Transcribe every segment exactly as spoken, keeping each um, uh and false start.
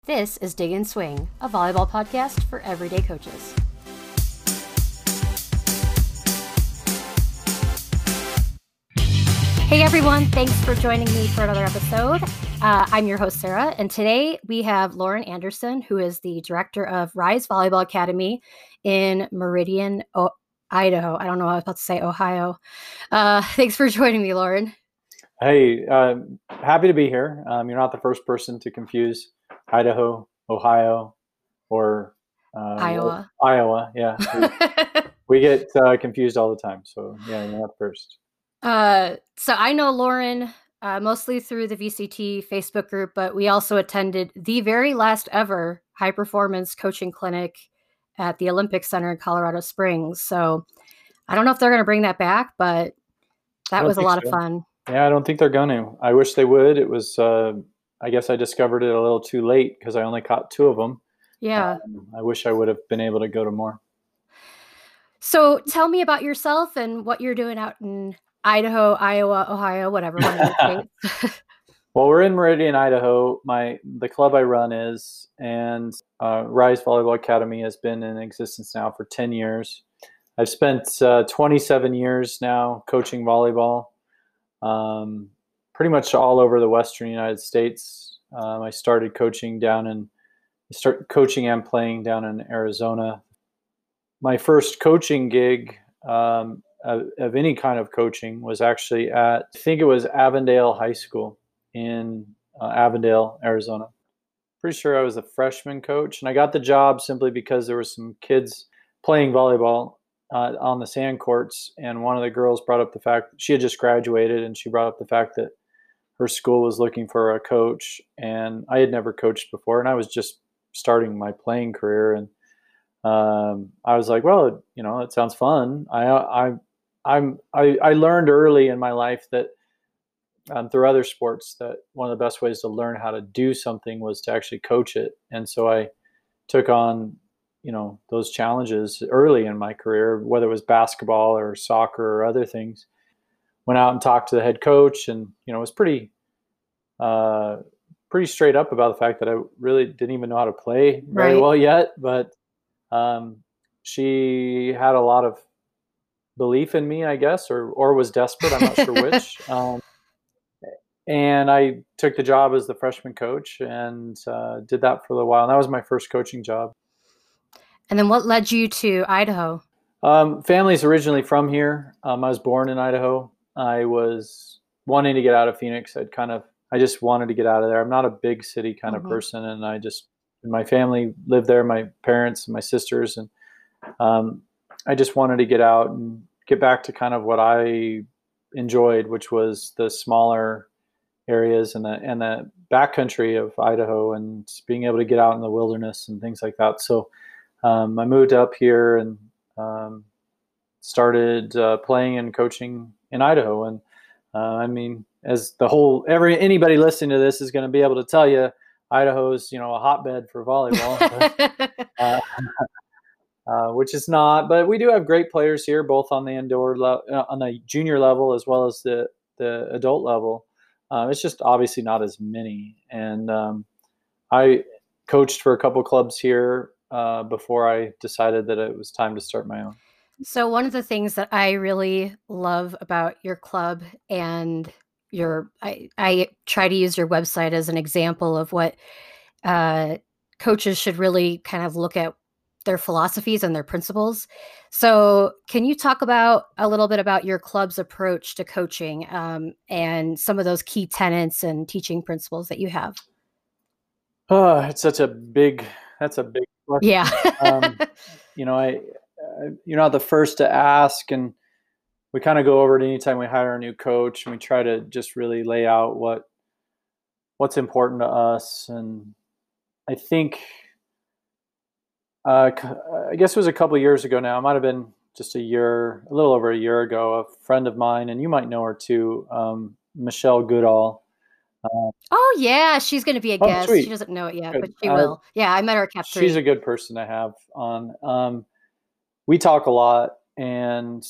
This is Dig and Swing, a volleyball podcast for everyday coaches. Hey everyone, thanks for joining me for another episode. Uh, I'm your host, Sarah, and today we have Lauren Anderson, who is the director of Rise Volleyball Academy in Meridian, o- Idaho. I don't know what I was about to say, Ohio. Uh, thanks for joining me, Lauren. Hey, uh, happy to be here. Um, you're not the first person to confuse Idaho, Ohio, or uh, Iowa. Iowa. Yeah, we, we get uh, confused all the time. So yeah, you're not first. Uh, so I know Lauren uh, mostly through the V C T Facebook group, but we also attended the very last ever high performance coaching clinic at the Olympic Center in Colorado Springs. So I don't know if they're going to bring that back, but that was a lot so. of fun. Yeah, I don't think they're going to. I wish they would. It was, uh, I guess I discovered it a little too late because I only caught two of them. Yeah. Um, I wish I would have been able to go to more. So tell me about yourself and what you're doing out in Idaho, Iowa, Ohio, whatever. One of the states. Well, we're in Meridian, Idaho. My the club I run is, and uh, Rise Volleyball Academy has been in existence now for ten years. I've spent uh, twenty-seven years now coaching volleyball, um, pretty much all over the Western United States. Um, I started coaching down in, started coaching and playing down in Arizona. My first coaching gig um, of, of any kind of coaching was actually at, I think it was Avondale High School in uh, Avondale, Arizona. Pretty sure I was a freshman coach, and I got the job simply because there were some kids playing volleyball uh, on the sand courts, and one of the girls brought up the fact she had just graduated, and she brought up the fact that her school was looking for a coach, and I had never coached before, and I was just starting my playing career, and um, I was like, well, you know, it sounds fun. I I I'm I, I learned early in my life that Um, through other sports that one of the best ways to learn how to do something was to actually coach it. And so I took on, you know, those challenges early in my career, whether it was basketball or soccer or other things. Went out and talked to the head coach, and you know, was pretty, uh, pretty straight up about the fact that I really didn't even know how to play very Right. well yet. But um, she had a lot of belief in me, I guess, or or was desperate. I'm not sure which. Um, And I took the job as the freshman coach and uh, did that for a little while. And that was my first coaching job. And then what led you to Idaho? Um, family's originally from here. Um, I was born in Idaho. I was wanting to get out of Phoenix. I'd kind of, I just wanted to get out of there. I'm not a big city kind Mm-hmm. of person. And I just, my family lived there, my parents and my sisters. And um, I just wanted to get out and get back to kind of what I enjoyed, which was the smaller areas and the and the backcountry of Idaho, and being able to get out in the wilderness and things like that. So um, I moved up here and um, started uh, playing and coaching in Idaho. And uh, I mean, as the whole every anybody listening to this is going to be able to tell you, Idaho's you know a hotbed for volleyball. but, uh, Uh, which is not, but we do have great players here, both on the indoor le- uh, on the junior level as well as the the adult level. Uh, it's just obviously not as many. And um, I coached for a couple clubs here uh, before I decided that it was time to start my own. So one of the things that I really love about your club and your, I, I try to use your website as an example of what uh, coaches should really kind of look at their philosophies and their principles. So can you talk about a little bit about your club's approach to coaching um, and some of those key tenets and teaching principles that you have? Oh, it's such a big, that's a big question. Yeah. um, you know, I, I, you're not the first to ask, and we kind of go over it anytime we hire a new coach, and we try to just really lay out what, what's important to us. And I think, uh, I guess it was a couple of years ago now. It might have been just a year, a little over a year ago. A friend of mine, and you might know her too, um, Michelle Goodall. Uh, oh yeah, she's going to be a oh, guest. sweet. She doesn't know it yet, Good. but she uh, will. Yeah, I met her at Cap three. She's a good person to have on. Um, we talk a lot, and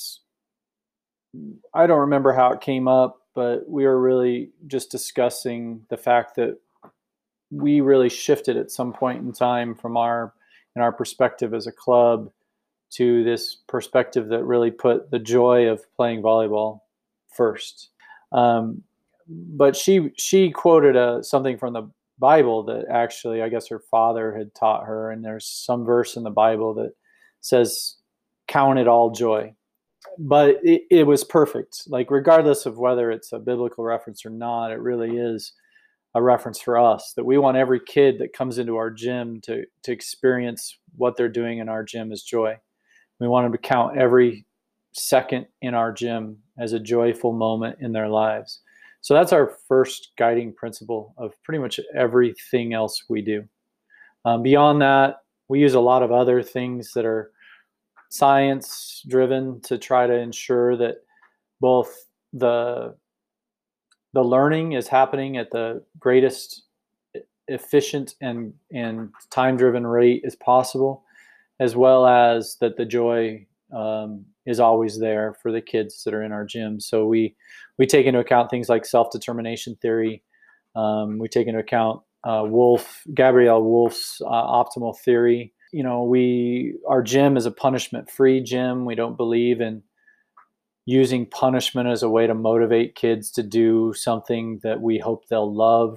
I don't remember how it came up, but we were really just discussing the fact that we really shifted at some point in time from our in our perspective as a club to this perspective that really put the joy of playing volleyball first. Um, but she she quoted a, something from the Bible that actually I guess her father had taught her, and there's some verse in the Bible that says, "Count it all joy." But it, it was perfect. Like regardless of whether it's a biblical reference or not, it really is a reference for us that we want every kid that comes into our gym to to experience what they're doing in our gym as joy. We want them to count every second in our gym as a joyful moment in their lives. So that's our first guiding principle of pretty much everything else we do. Um, beyond that, we use a lot of other things that are science driven to try to ensure that both the the learning is happening at the greatest efficient and and time driven rate as possible, as well as that the joy um, is always there for the kids that are in our gym. So we we take into account things like self-determination theory. Um, we take into account uh, Wolf Gabrielle Wolf's uh, optimal theory. You know, we our gym is a punishment-free gym. We don't believe in using punishment as a way to motivate kids to do something that we hope they'll love.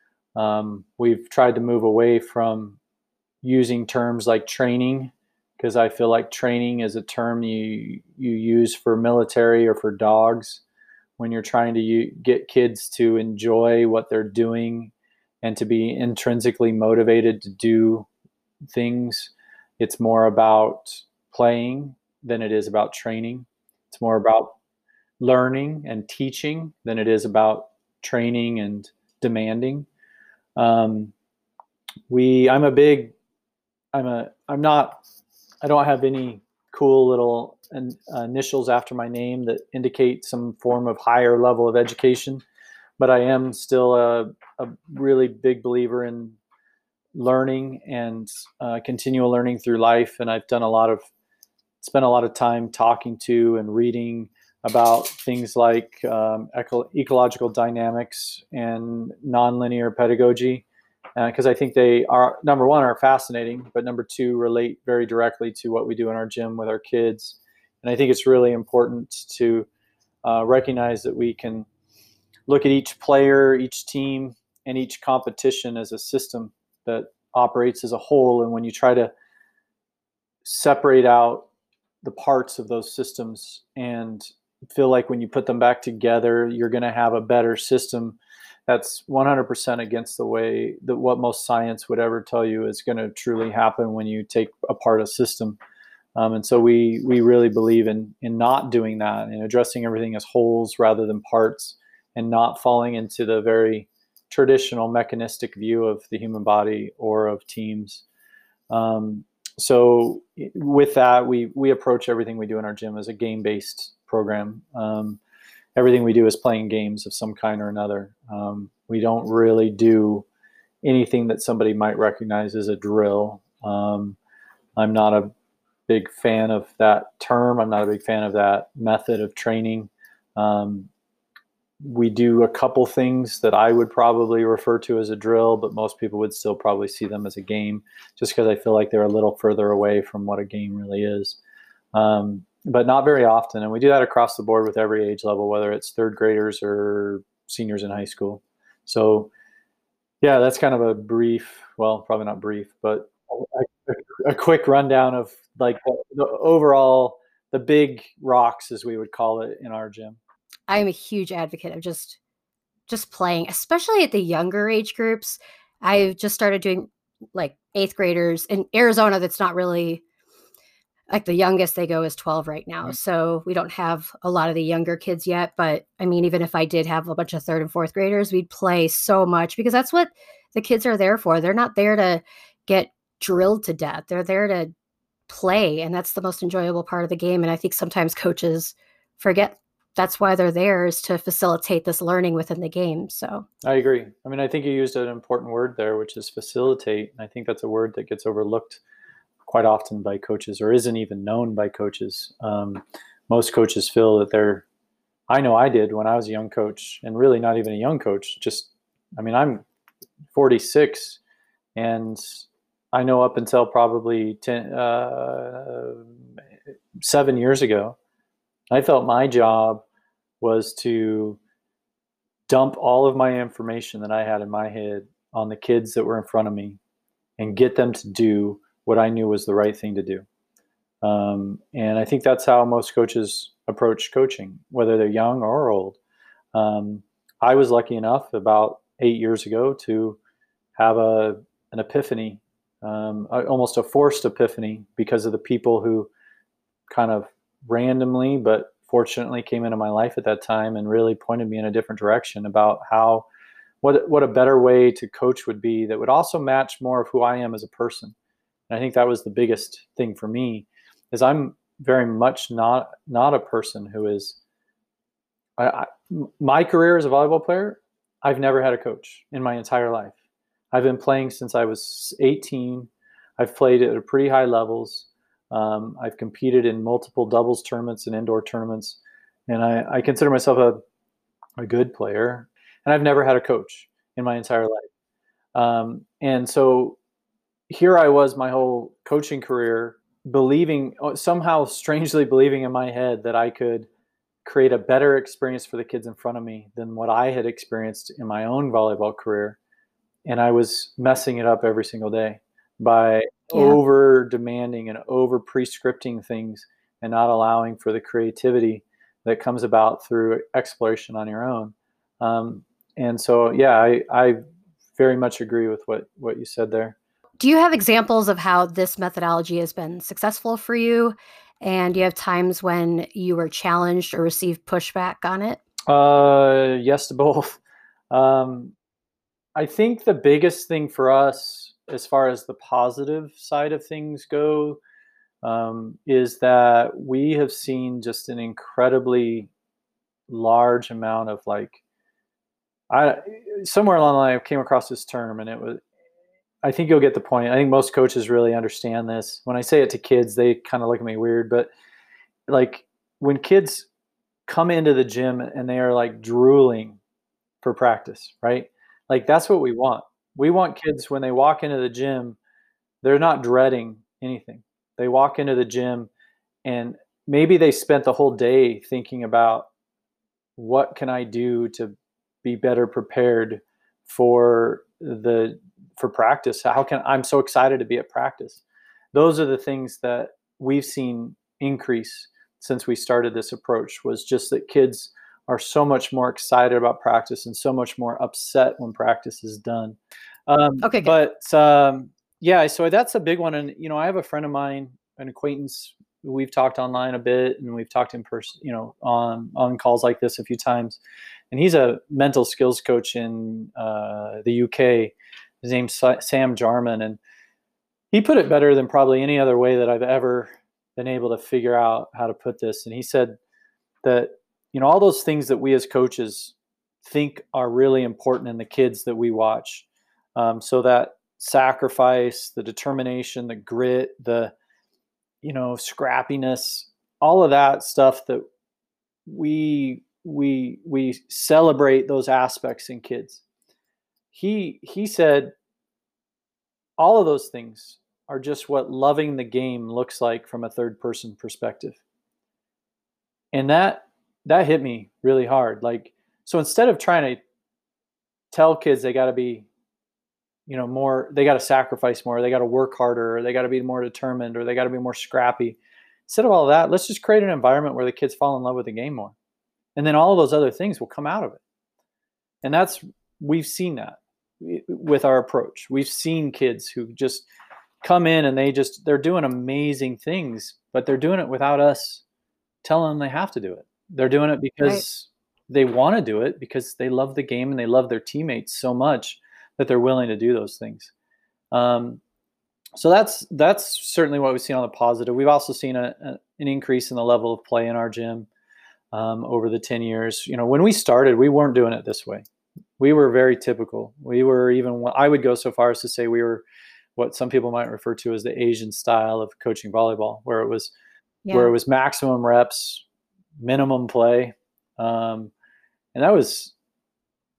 Um, we've tried to move away from using terms like training, because I feel like training is a term you you use for military or for dogs when you're trying to u- get kids to enjoy what they're doing and to be intrinsically motivated to do things. It's more about playing than it is about training. It's more about learning and teaching than it is about training and demanding. Um, we, I'm a big, I'm a, I'm not, I don't have any cool little in, uh, initials after my name that indicate some form of higher level of education, but I am still a, a really big believer in learning and uh, continual learning through life. And I've done a lot of, spent a lot of time talking to and reading about things like um, eco- ecological dynamics and nonlinear pedagogy, because uh, I think they are, number one, are fascinating, but number two, relate very directly to what we do in our gym with our kids. And I think it's really important to uh, recognize that we can look at each player, each team, and each competition as a system that operates as a whole. And when you try to separate out the parts of those systems and feel like when you put them back together, you're going to have a better system, that's one hundred percent against the way that what most science would ever tell you is going to truly happen when you take apart a system. Um, and so we we really believe in in not doing that and addressing everything as wholes rather than parts, and not falling into the very traditional mechanistic view of the human body or of teams. Um, so with that, we we approach everything we do in our gym as a game-based program. Um, everything we do is playing games of some kind or another. Um, we don't really do anything that somebody might recognize as a drill. Um, I'm not a big fan of that term. I'm not a big fan of that method of training. Um, we do a couple things that I would probably refer to as a drill, but most people would still probably see them as a game, just because I feel like they're a little further away from what a game really is. Um, but not very often. And we do that across the board with every age level, whether it's third graders or seniors in high school. So yeah, that's kind of a brief, well, probably not brief, but a, a, a quick rundown of like the, the overall, the big rocks, as we would call it in our gym. I'm a huge advocate of just just playing, especially at the younger age groups. I've just started doing like eighth graders in Arizona. That's not really like the youngest they go is twelve right now. So we don't have a lot of the younger kids yet. But I mean, even if I did have a bunch of third and fourth graders, we'd play so much because that's what the kids are there for. They're not there to get drilled to death. They're there to play. And that's the most enjoyable part of the game. And I think sometimes coaches forget that's why they're there, is to facilitate this learning within the game. So I agree. I mean, I think you used an important word there, which is facilitate. And I think that's a word that gets overlooked quite often by coaches, or isn't even known by coaches. Um, most coaches feel that they're, I know I did when I was a young coach, and really not even a young coach. Just, I mean, I'm forty-six, and I know up until probably ten, uh, seven years ago, I felt my job was to dump all of my information that I had in my head on the kids that were in front of me and get them to do what I knew was the right thing to do. Um, and I think that's how most coaches approach coaching, whether they're young or old. Um, I was lucky enough about eight years ago to have a an epiphany, um, almost a forced epiphany, because of the people who kind of randomly but fortunately came into my life at that time and really pointed me in a different direction about how what what a better way to coach would be that would also match more of who I am as a person. And I think that was the biggest thing for me, is I'm very much not not a person who is I, I, my career as a volleyball player, I've never had a coach in my entire life. I've been playing since I was eighteen. I've played at a pretty high levels. Um, I've competed in multiple doubles tournaments and indoor tournaments, and I, I consider myself a, a good player. And I've never had a coach in my entire life. Um, and so here I was my whole coaching career, believing, somehow strangely believing in my head that I could create a better experience for the kids in front of me than what I had experienced in my own volleyball career. And I was messing it up every single day by yeah. over demanding and over prescripting things and not allowing for the creativity that comes about through exploration on your own. Um, and so, yeah, I, I very much agree with what, what you said there. Do you have examples of how this methodology has been successful for you? And do you have times when you were challenged or received pushback on it? Uh, yes to both. Um, I think the biggest thing for us, as far as the positive side of things go, um, is that we have seen just an incredibly large amount of like, I somewhere along the line I came across this term, and it was, I think you'll get the point. I think most coaches really understand this. When I say it to kids, they kind of look at me weird, but like when kids come into the gym and they are like drooling for practice, right? Like that's what we want. We want kids when they walk into the gym, they're not dreading anything. They walk into the gym and maybe they spent the whole day thinking about what can I do to be better prepared for the for practice. How can I'm so excited to be at practice. Those are the things that we've seen increase since we started this approach, was just that kids are so much more excited about practice and so much more upset when practice is done. Um, okay, good. But um, yeah, so that's a big one. And, you know, I have a friend of mine, an acquaintance, we've talked online a bit and we've talked in person, you know, on, on calls like this a few times. And he's a mental skills coach in uh, the U K. His name's Sam Jarman. And he put it better than probably any other way that I've ever been able to figure out how to put this. And he said that, you know, all those things that we as coaches think are really important in the kids that we watch. Um, so that sacrifice, the determination, the grit, the, you know, scrappiness, all of that stuff that we, we, we celebrate those aspects in kids. He, he said, all of those things are just what loving the game looks like from a third person perspective. And that, that hit me really hard. Like, so instead of trying to tell kids they got to be, you know, more, they got to sacrifice more, they got to work harder, or they got to be more determined, or they got to be more scrappy. Instead of all of that, let's just create an environment where the kids fall in love with the game more. And then all of those other things will come out of it. And that's, we've seen that with our approach. We've seen kids who just come in and they just, they're doing amazing things, but they're doing it without us telling them they have to do it. They're doing it because right. they want to do it, because they love the game and they love their teammates so much that they're willing to do those things. Um, so that's that's certainly what we've seen on the positive. We've also seen a, a, an increase in the level of play in our gym um, over the ten years. You know, when we started, we weren't doing it this way. We were very typical. We were even, I would go so far as to say we were what some people might refer to as the Asian style of coaching volleyball, where it was yeah. where it was maximum reps, minimum play. Um, and that was,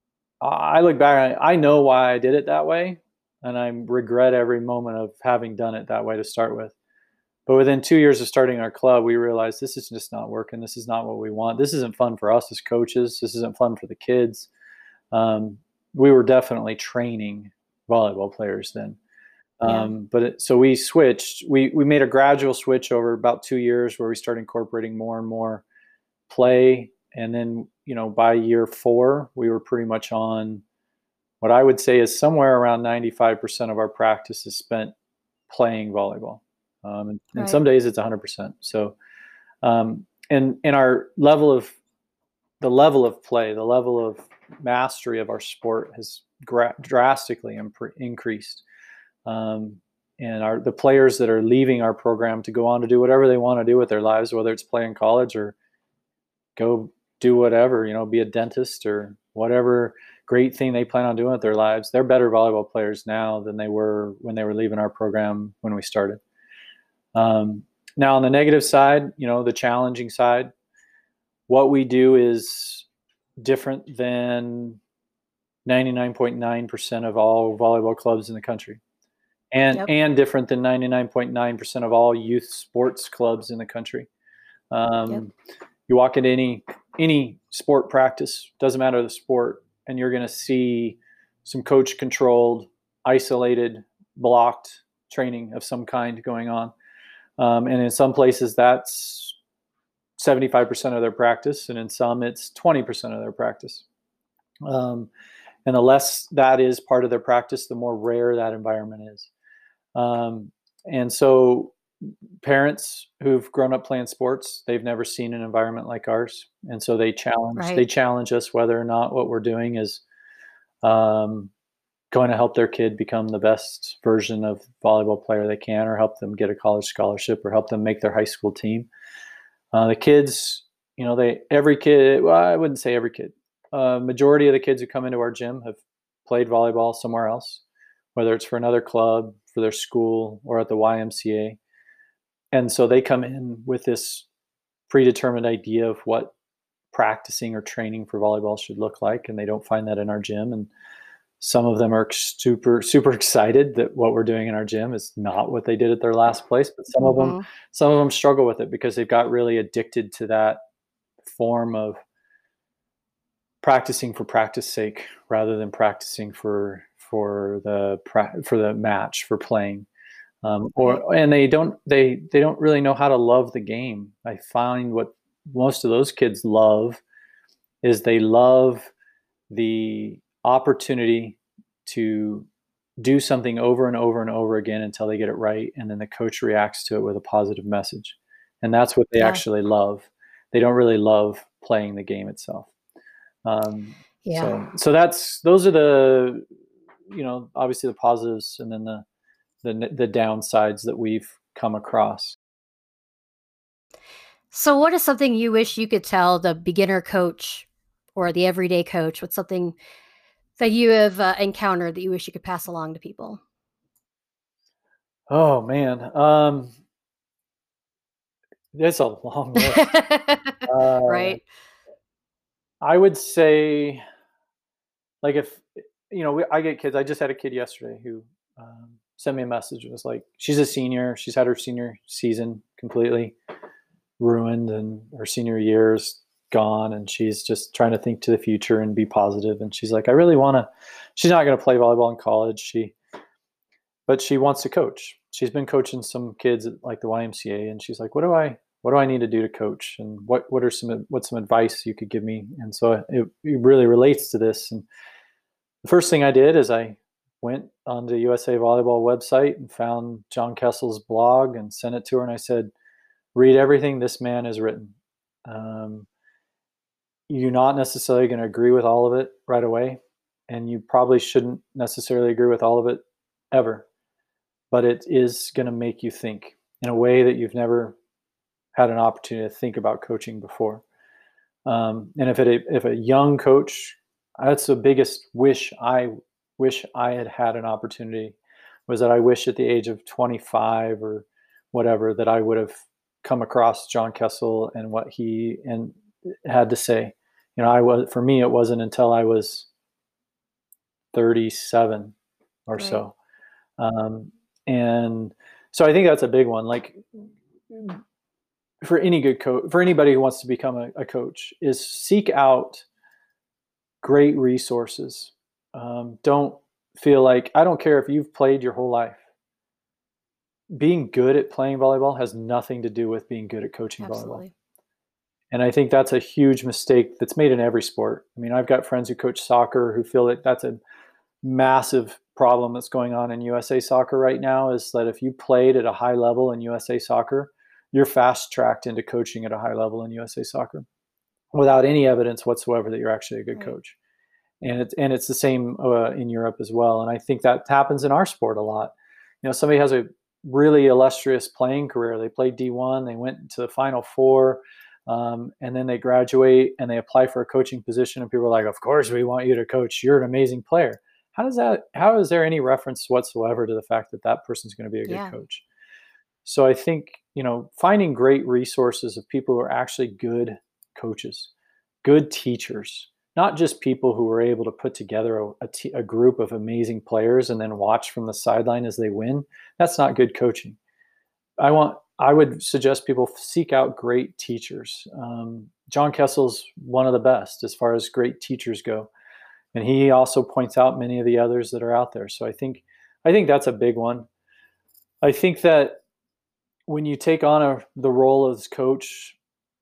I look back, I know why I did it that way, and I regret every moment of having done it that way to start with. But within two years of starting our club, we realized this is just not working. This is not what we want. This isn't fun for us as coaches. This isn't fun for the kids. Um, we were definitely training volleyball players then. Yeah. Um, but it, so we switched. We we made a gradual switch over about two years where we started incorporating more and more play. And then, you know, by year four, we were pretty much on what I would say is somewhere around ninety-five percent of our practice is spent playing volleyball. Um, and, Right. and some days it's one hundred percent. So, um, and, and our level of, the level of play, the level of mastery of our sport has gra- drastically imp- increased. Um, and our, the players that are leaving our program to go on to do whatever they want to do with their lives, whether it's play in college or go do whatever, you know, be a dentist or whatever great thing they plan on doing with their lives, they're better volleyball players now than they were when they were leaving our program when we started. Um, now on the negative side, you know, the challenging side, what we do is different than ninety-nine point nine percent of all volleyball clubs in the country, and Yep. and different than ninety-nine point nine percent of all youth sports clubs in the country. Um, Yep. You walk into any any sport practice, doesn't matter the sport, and you're going to see some coach controlled, isolated, blocked training of some kind going on. Um, and in some places that's seventy-five percent of their practice, and in some it's twenty percent of their practice. Um, and the less that is part of their practice, the more rare that environment is. Um, and so parents who've grown up playing sports, they've never seen an environment like ours. And so they challenge, Right. they challenge us whether or not what we're doing is um, going to help their kid become the best version of volleyball player they can, or help them get a college scholarship, or help them make their high school team. Uh, the kids, you know, they, every kid, well, I wouldn't say every kid, uh, majority of the kids who come into our gym have played volleyball somewhere else, whether it's for another club, for their school, or at the Y M C A. And so they come in with this predetermined idea of what practicing or training for volleyball should look like, and they don't find that in our gym. And some of them are super, super excited that what we're doing in our gym is not what they did at their last place. But some mm-hmm. of them, some of them struggle with it because they've got really addicted to that form of practicing for practice sake rather than practicing for for the for the match, for playing. Um, or and they don't they they don't really know how to love the game. I find what most of those kids love is they love the opportunity to do something over and over and over again until they get it right, and then the coach reacts to it with a positive message, and that's what they yeah. actually love. They don't really love playing the game itself. Um, yeah. So so that's those are the you know obviously the positives, and then the the the downsides that we've come across. So what is something you wish you could tell the beginner coach or the everyday coach? What's something that you have uh, encountered that you wish you could pass along to people? Oh man, um, it's a long list. uh, right. I would say, like, if you know, we, I get kids. I just had a kid yesterday who um, sent me a message. It was like, she's a senior. She's had her senior season completely ruined, and her senior year's gone, and she's just trying to think to the future and be positive. And she's like, I really want to. She's not going to play volleyball in college. She, but she wants to coach. She's been coaching some kids at like the Y M C A, and she's like, what do I, what do I need to do to coach? And what, what are some, what's some advice you could give me? And so it, it really relates to this. And the first thing I did is I went on the U S A Volleyball website and found John Kessel's blog and sent it to her. And I said, read everything this man has written. Um, you're not necessarily going to agree with all of it right away, and you probably shouldn't necessarily agree with all of it ever, but it is going to make you think in a way that you've never had an opportunity to think about coaching before. Um, and if it, if a young coach, that's the biggest wish I wish I had had an opportunity, was that I wish at the age of twenty-five or whatever that I would have come across John Kessel and what he and had to say. You know, I was, for me, it wasn't until I was thirty-seven or Right. so. Um, and so I think that's a big one. Like for any good coach, for anybody who wants to become a, a coach, is seek out great resources. Um, don't feel like, I don't care if you've played your whole life. Being good at playing volleyball has nothing to do with being good at coaching Absolutely. volleyball. And I think that's a huge mistake that's made in every sport. I mean, I've got friends who coach soccer who feel that that's a massive problem that's going on in U S A Soccer right now, is that if you played at a high level in U S A Soccer, you're fast tracked into coaching at a high level in U S A Soccer without any evidence whatsoever that you're actually a good Right. coach. And it's, and it's the same uh, in Europe as well. And I think that happens in our sport a lot. You know, somebody has a really illustrious playing career. They played D one, they went to the Final Four, um, and then they graduate and they apply for a coaching position. And people are like, of course we want you to coach. You're an amazing player. How does that, how is there any reference whatsoever to the fact that that person's going to be a Yeah. good coach? So I think, you know, finding great resources of people who are actually good coaches, good teachers, not just people who are able to put together a, a, t- a group of amazing players and then watch from the sideline as they win. That's not good coaching. I want, I would suggest people seek out great teachers. Um, John Kessel's one of the best as far as great teachers go. And he also points out many of the others that are out there. So I think, I think that's a big one. I think that when you take on a, the role as coach,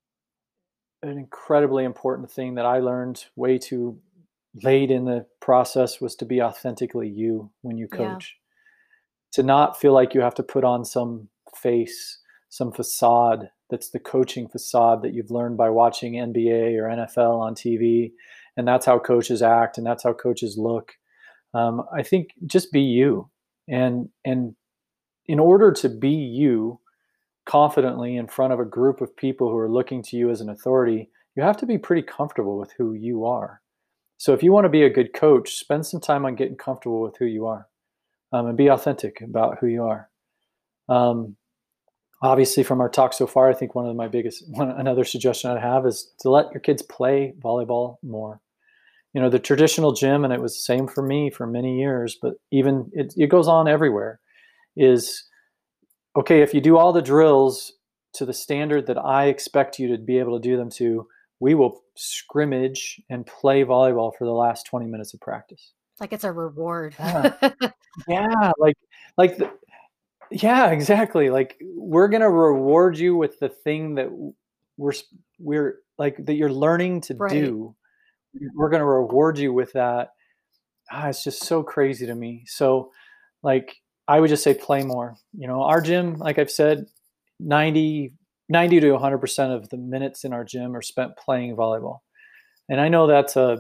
an incredibly important thing that I learned way too late in the process was to be authentically you when you Yeah. coach. To not feel like you have to put on some face, some facade that's the coaching facade that you've learned by watching N B A or N F L on T V. And that's how coaches act and that's how coaches look. Um, I think just be you. And, and in order to be you confidently in front of a group of people who are looking to you as an authority, you have to be pretty comfortable with who you are. So if you want to be a good coach, spend some time on getting comfortable with who you are, um, and be authentic about who you are. Um, obviously, from our talk so far, I think one of my biggest, one, another suggestion I'd have is to let your kids play volleyball more. You know, the traditional gym, and it was the same for me for many years, but even it, it goes on everywhere, is, okay, if you do all the drills to the standard that I expect you to be able to do them to, we will scrimmage and play volleyball for the last twenty minutes of practice. Like it's a reward. Yeah, yeah, like, like, the, yeah, exactly. Like we're gonna reward you with the thing that we're we're like that you're learning to Right. do. We're gonna reward you with that. Ah, it's just so crazy to me. So, like, I would just say play more. You know, our gym, like I've said, ninety, ninety to one hundred percent of the minutes in our gym are spent playing volleyball. And I know that's a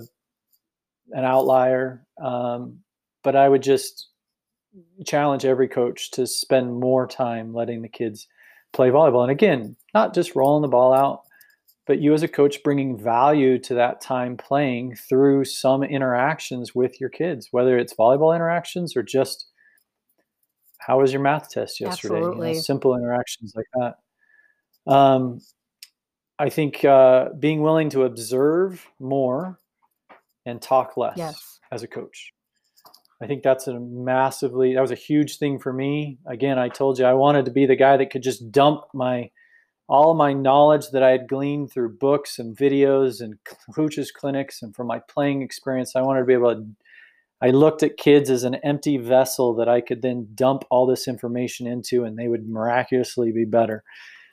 an outlier, um, but I would just challenge every coach to spend more time letting the kids play volleyball. And again, not just rolling the ball out, but you as a coach bringing value to that time playing through some interactions with your kids, whether it's volleyball interactions or just how was your math test yesterday? Absolutely. You know, simple interactions like that. Um, I think uh, being willing to observe more and talk less Yes. as a coach. I think that's a massively, that was a huge thing for me. Again, I told you I wanted to be the guy that could just dump my, all my knowledge that I had gleaned through books and videos and coaches clinics and from my playing experience. I wanted to be able to, I looked at kids as an empty vessel that I could then dump all this information into and they would miraculously be better.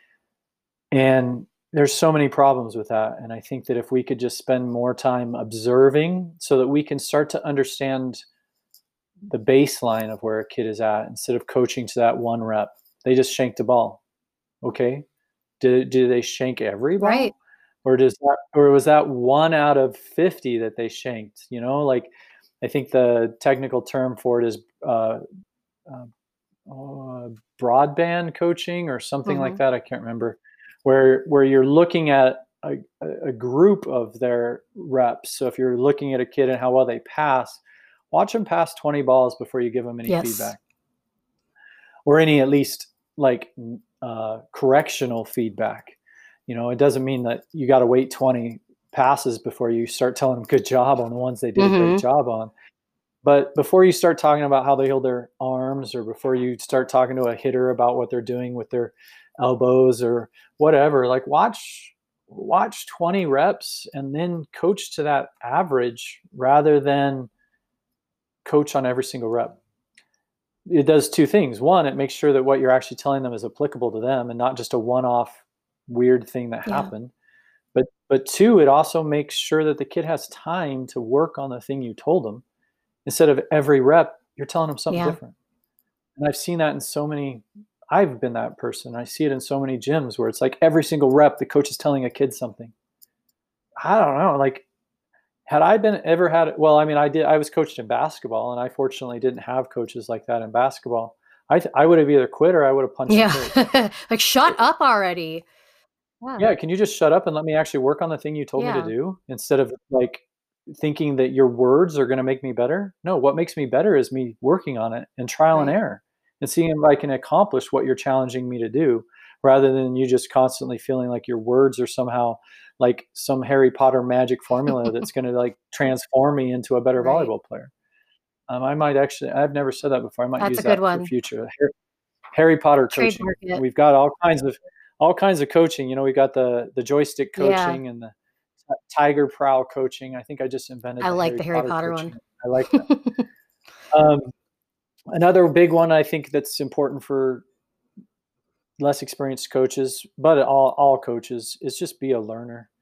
And there's so many problems with that. And I think that if we could just spend more time observing so that we can start to understand the baseline of where a kid is at instead of coaching to that one rep. They just shanked the ball. Okay. Do, do they shank every ball? Right. Or does that, or was that one out of fifty that they shanked? You know, like I think the technical term for it is uh, uh, uh, broadband coaching or something Mm-hmm. like that. I can't remember. Where where you're looking at a, a group of their reps. So if you're looking at a kid and how well they pass, watch them pass twenty balls before you give them any Yes. feedback, or any at least like uh, correctional feedback. You know, it doesn't mean that you got to wait twenty passes before you start telling them good job on the ones they did mm-hmm. a great job on. But before you start talking about how they hold their arms, or before you start talking to a hitter about what they're doing with their elbows or whatever, like watch watch twenty reps and then coach to that average rather than coach on every single rep. It does two things. One, it makes sure that what you're actually telling them is applicable to them and not just a one-off weird thing that Yeah. happened. But but two, it also makes sure that the kid has time to work on the thing you told them. Instead of every rep, you're telling them something Yeah. different. And I've seen that in so many, I've been that person. I see it in so many gyms where it's like every single rep, the coach is telling a kid something. I don't know. Like, had I been ever had, well, I mean, I did, I was coached in basketball, and I fortunately didn't have coaches like that in basketball. I, th- I would have either quit or I would have punched the coach. Yeah. Like, shut up already. Yeah. Yeah, can you just shut up and let me actually work on the thing you told me to Yeah. do, instead of like thinking that your words are going to make me better? No, what makes me better is me working on it and trial and Right. error and seeing if I can accomplish what you're challenging me to do, rather than you just constantly feeling like your words are somehow like some Harry Potter magic formula that's going to like transform me into a better Right. volleyball player. Um, I might actually, I've never said that before. I might That's use a good that for one. future. Har- Harry Potter coaching. Trademark it. We've got all kinds of all kinds of coaching. You know, we got the the joystick Yeah. coaching and the t- tiger prowl coaching. I think I just invented I the like Harry the Harry Potter Potter one. coaching. I like that. Um, another big one I think that's important for less experienced coaches, but all all coaches, is just be a learner.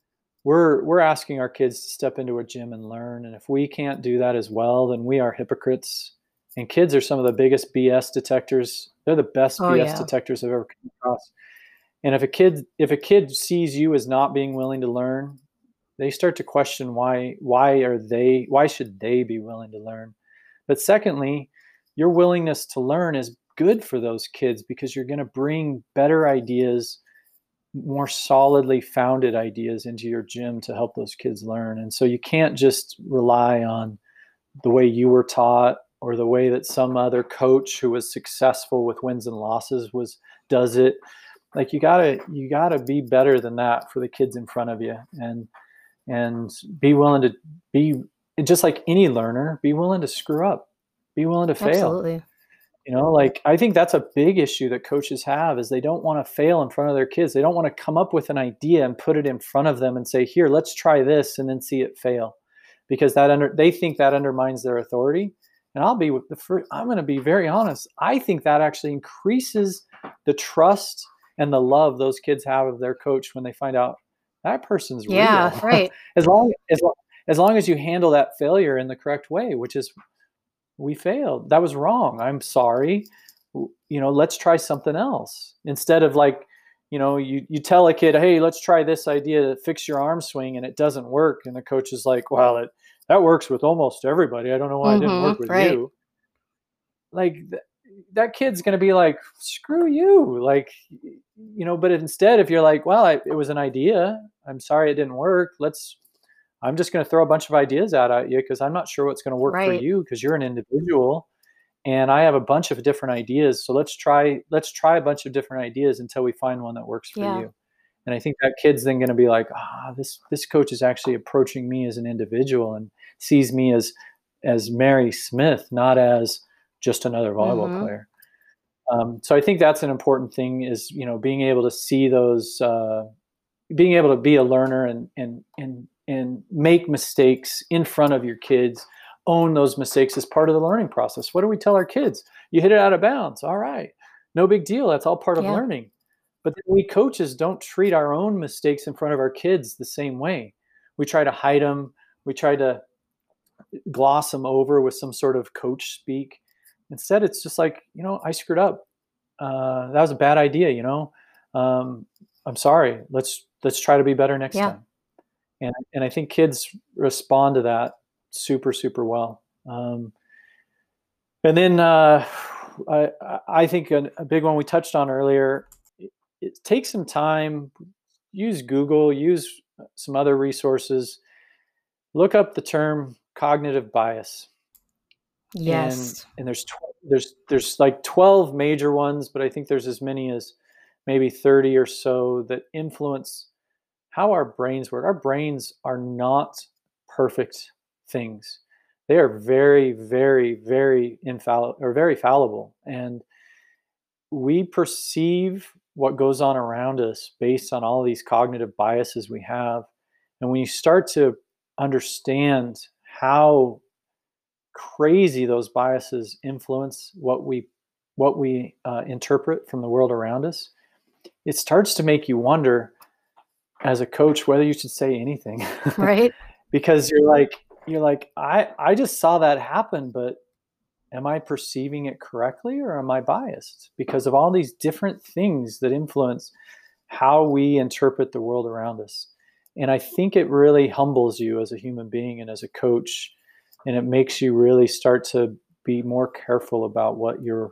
We're we're asking our kids to step into a gym and learn, and if we can't do that as well, then we are hypocrites. And kids are some of the biggest B S detectors. They're the best Oh, B S yeah. detectors I've ever come across. And if a kid if a kid sees you as not being willing to learn, they start to question why why are they why should they be willing to learn? But secondly, your willingness to learn is good for those kids because you're going to bring better ideas, more solidly founded ideas into your gym to help those kids learn. And so you can't just rely on the way you were taught or the way that some other coach who was successful with wins and losses was does it. Like you gotta you gotta be better than that for the kids in front of you, and and be willing to be, just like any learner, be willing to screw up, be willing to fail. Absolutely. You know, like I think that's a big issue that coaches have, is they don't want to fail in front of their kids. They don't want to come up with an idea and put it in front of them and say, here, let's try this, and then see it fail, because that under they think that undermines their authority. And I'll be with the first, I'm going to be very honest. I think that actually increases the trust and the love those kids have of their coach when they find out that person's Yeah, real. right. as long as lo- as long as you handle that failure in the correct way, which is, we failed. That was wrong. I'm sorry. You know, let's try something else. Instead of like, you know, you, you tell a kid, hey, let's try this idea to fix your arm swing, and it doesn't work. And the coach is like, well, it, that works with almost everybody. I don't know why it didn't work Mhm, with right. you. Like th- that kid's going to be like, screw you. Like, you know, but instead, if you're like, well, I, it was an idea. I'm sorry it didn't work. Let's I'm just going to throw a bunch of ideas out at you because I'm not sure what's going to work for Right. you because you're an individual and I have a bunch of different ideas. So let's try let's try a bunch of different ideas until we find one that works for Yeah. you. And I think that kid's then going to be like, ah, this this coach is actually approaching me as an individual and sees me as as Mary Smith, not as just another volleyball Mhm. player. Um, so I think that's an important thing, is you know being able to see those. Uh, being able to be a learner and and and and make mistakes in front of your kids, own those mistakes as part of the learning process. What do we tell our kids? You hit it out of bounds. All right. No big deal. That's all part of Yeah. learning. But then we coaches don't treat our own mistakes in front of our kids the same way. We try to hide them. We try to gloss them over with some sort of coach speak. Instead, it's just like, you know, I screwed up. Uh, that was a bad idea, you know. Um, I'm sorry. Let's let's try to be better next Yeah. time. And and I think kids respond to that super super well. Um, and then uh, I I think a, a big one we touched on earlier. It, it takes some time. Use Google. Use some other resources. Look up the term cognitive bias, and Yes. and there's tw- there's there's like twelve major ones, but I think there's as many as maybe thirty or so that influence how our brains work. Our brains are not perfect things. they are very, very, very infallible or very fallible. And we perceive what goes on around us based on all these cognitive biases we have. And when you start to understand how crazy those biases influence what we what we uh, interpret from the world around us, it starts to make you wonder as a coach whether you should say anything. Right. Because you're like you're like I I just saw that happen, but am I perceiving it correctly or am I biased because of all these different things that influence how we interpret the world around us? And I think it really humbles you as a human being and as a coach, and it makes you really start to be more careful about what you're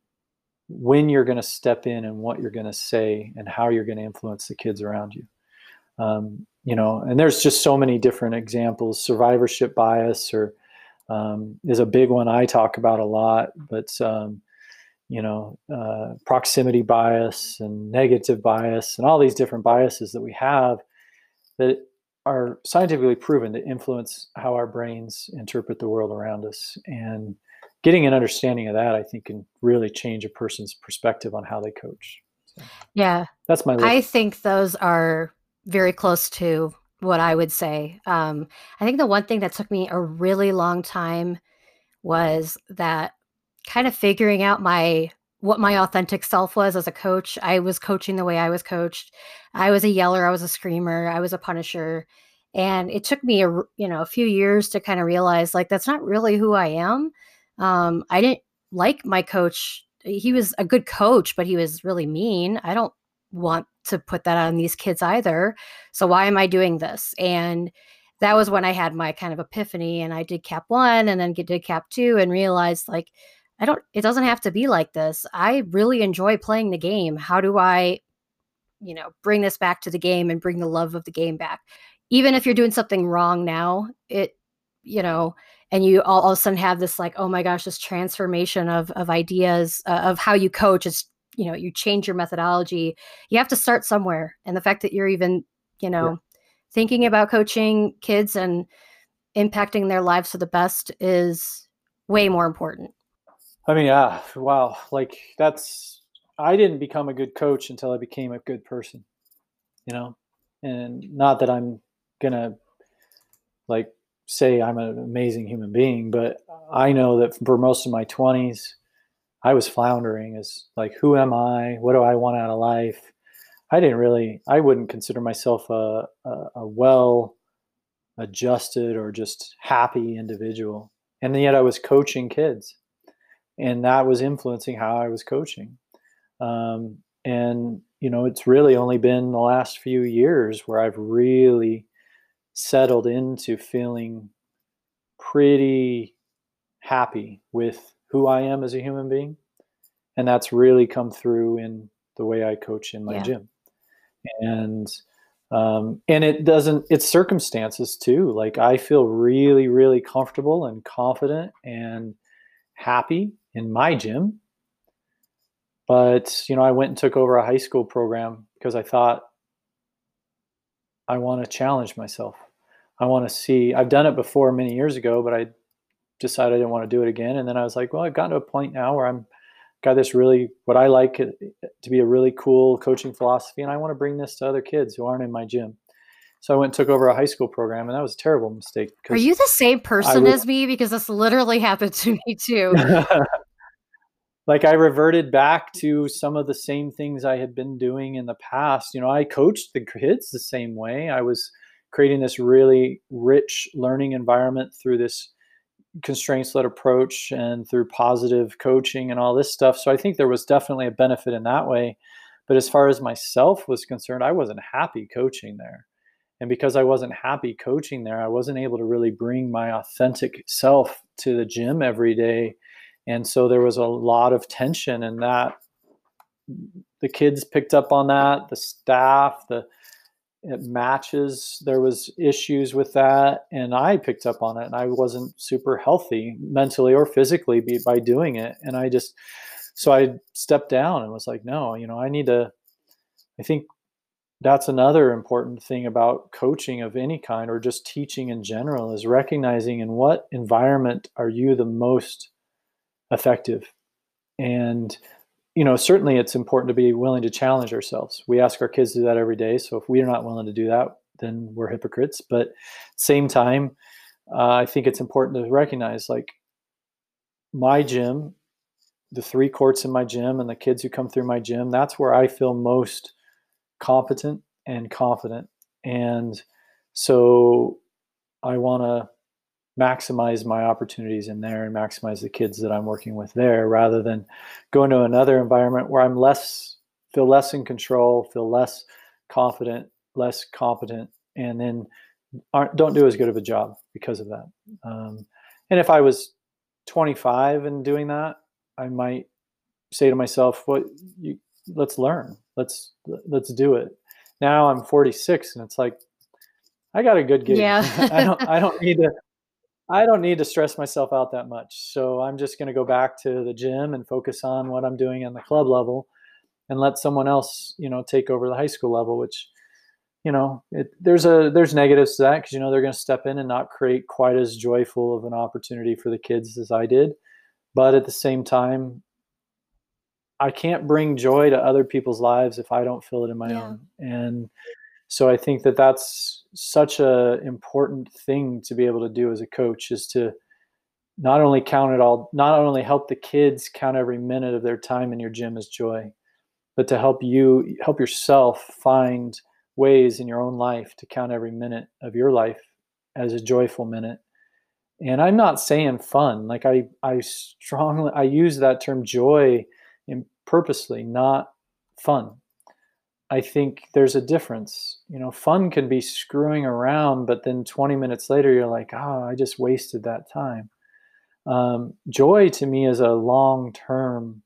when you're going to step in and what you're going to say and how you're going to influence the kids around you. Um, you know, and there's just so many different examples. Survivorship bias or um, is a big one I talk about a lot, but um, you know, uh, proximity bias and negative bias and all these different biases that we have that are scientifically proven to influence how our brains interpret the world around us. And getting an understanding of that, I think, can really change a person's perspective on how they coach. So Yeah. that's my I little. think those are very close to what I would say. Um, I think the one thing that took me a really long time was that kind of figuring out my what my authentic self was as a coach. I was coaching the way I was coached. I was a yeller, I was a screamer, I was a punisher. And it took me a r- you know, a few years to kind of realize like that's not really who I am. Um, I didn't like my coach. He was a good coach, but he was really mean. I don't want to put that on these kids either. So why am I doing this? And that was when I had my kind of epiphany, and I did cap one and then did cap two and realized like, I don't, it doesn't have to be like this. I really enjoy playing the game. How do I, you know, bring this back to the game and bring the love of the game back? Even if you're doing something wrong now, it, you know, and you all, all of a sudden have this like, oh my gosh, this transformation of, of ideas uh, of how you coach is, you know, you change your methodology. You have to start somewhere. And the fact that you're even, you know, Yeah. thinking about coaching kids and impacting their lives to the best is way more important. I mean, yeah, wow. Like that's, I didn't become a good coach until I became a good person, you know, and not that I'm going to like say I'm an amazing human being, but I know that for most of my twenties, I was floundering as like, who am I? What do I want out of life? I didn't really, I wouldn't consider myself a, a, a well adjusted or just happy individual. And yet I was coaching kids, and that was influencing how I was coaching. Um, and, you know, it's really only been the last few years where I've really settled into feeling pretty happy with who I am as a human being. And that's really come through in the way I coach in my Yeah. gym. And um, and it doesn't, it's circumstances too. Like I feel really, really comfortable and confident and happy in my gym. But, you know, I went and took over a high school program because I thought I want to challenge myself. I want to see, I've done it before many years ago, but I decided I didn't want to do it again. And then I was like, well, I've gotten to a point now where I'm got this really, what I like to be a really cool coaching philosophy. And I want to bring this to other kids who aren't in my gym. So I went and took over a high school program, and that was a terrible mistake Are because you the same I person was as me? Because this literally happened to me too. like, I reverted back to some of the same things I had been doing in the past. You know, I coached the kids the same way. I was creating this really rich learning environment through this constraints-led approach and through positive coaching and all this stuff. So I think there was definitely a benefit in that way. But as far as myself was concerned, I wasn't happy coaching there. And because I wasn't happy coaching there, I wasn't able to really bring my authentic self to the gym every day. And so there was a lot of tension, and that the kids picked up on that, the staff, the at matches, there was issues with that, and I picked up on it, and I wasn't super healthy mentally or physically by doing it. And I just, so I stepped down and was like, no, you know, I need to, I think that's another important thing about coaching of any kind, or just teaching in general, is recognizing in what environment are you the most effective. And, you know, certainly it's important to be willing to challenge ourselves. We ask our kids to do that every day. So if we are not willing to do that, then we're hypocrites. But at the same time, uh, I think it's important to recognize, like, my gym, the three courts in my gym and the kids who come through my gym, that's where I feel most competent and confident. And so I want to maximize my opportunities in there and maximize the kids that I'm working with there, rather than going to another environment where I'm less, feel less in control, feel less confident, less competent, and then aren't, don't do as good of a job because of that. Um, and if I was twenty-five and doing that, I might say to myself, "What? Well, you, let's learn. Let's let's do it." Now I'm forty-six, and it's like, I got a good gig. Yeah. I don't I don't need to I don't need to stress myself out that much. So I'm just going to go back to the gym and focus on what I'm doing on the club level, and let someone else, you know, take over the high school level. Which, you know, it, there's a there's negatives to that, because, you know, they're going to step in and not create quite as joyful of an opportunity for the kids as I did. But at the same time, I can't bring joy to other people's lives if I don't feel it in my Yeah. own. And so I think that that's such a important thing to be able to do as a coach, is to not only count it all, not only help the kids count every minute of their time in your gym as joy, but to help you, help yourself find ways in your own life to count every minute of your life as a joyful minute. And I'm not saying fun. Like, I, I strongly, I use that term joy in purposely, not fun. I think there's a difference. You know, fun can be screwing around, but then twenty minutes later, you're like, oh, I just wasted that time. Um, joy to me is a long-term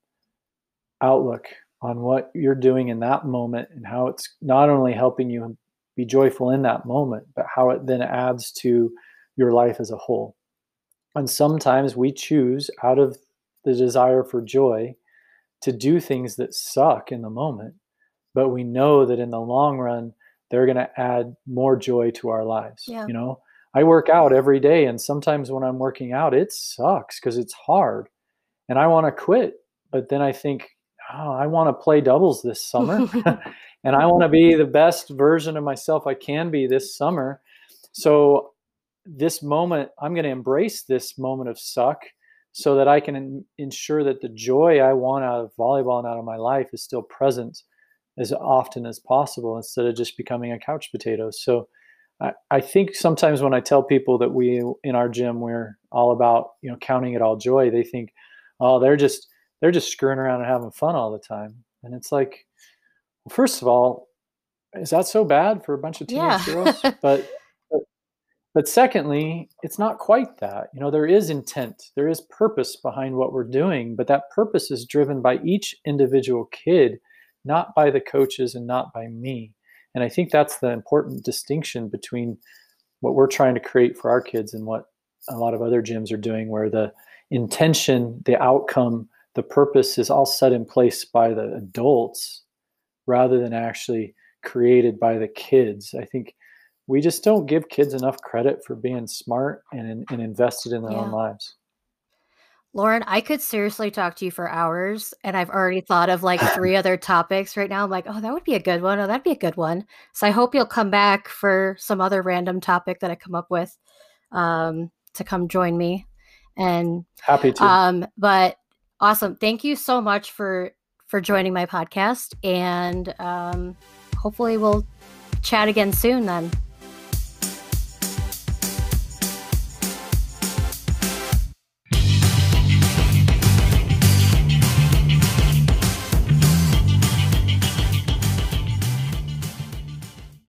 outlook on what you're doing in that moment, and how it's not only helping you be joyful in that moment, but how it then adds to your life as a whole. And sometimes we choose, out of the desire for joy, to do things that suck in the moment, but we know that in the long run, they're going to add more joy to our lives. Yeah. You know, I work out every day, and sometimes when I'm working out, it sucks because it's hard and I want to quit. But then I think, oh, I want to play doubles this summer and I want to be the best version of myself I can be this summer. So this moment, I'm going to embrace this moment of suck, so that I can in- ensure that the joy I want out of volleyball and out of my life is still present as often as possible, instead of just becoming a couch potato. So I, I think sometimes when I tell people that we, in our gym, we're all about, you know, counting it all joy, they think, oh, they're just, they're just screwing around and having fun all the time. And it's like, well, first of all, is that so bad for a bunch of teenage Yeah. girls? But, but, but secondly, it's not quite that. You know, there is intent, there is purpose behind what we're doing, but that purpose is driven by each individual kid, not by the coaches and not by me. And I think that's the important distinction between what we're trying to create for our kids and what a lot of other gyms are doing, where the intention, the outcome, the purpose is all set in place by the adults rather than actually created by the kids. I think we just don't give kids enough credit for being smart and, and invested in their Yeah. own lives. Lauren, I could seriously talk to you for hours, and I've already thought of like three other topics right now. I'm like, oh, that would be a good one. Oh, that'd be a good one. So I hope you'll come back for some other random topic that I come up with, um, to come join me. And happy to. Um, but awesome. Thank you so much for for joining my podcast, and um, hopefully we'll chat again soon then.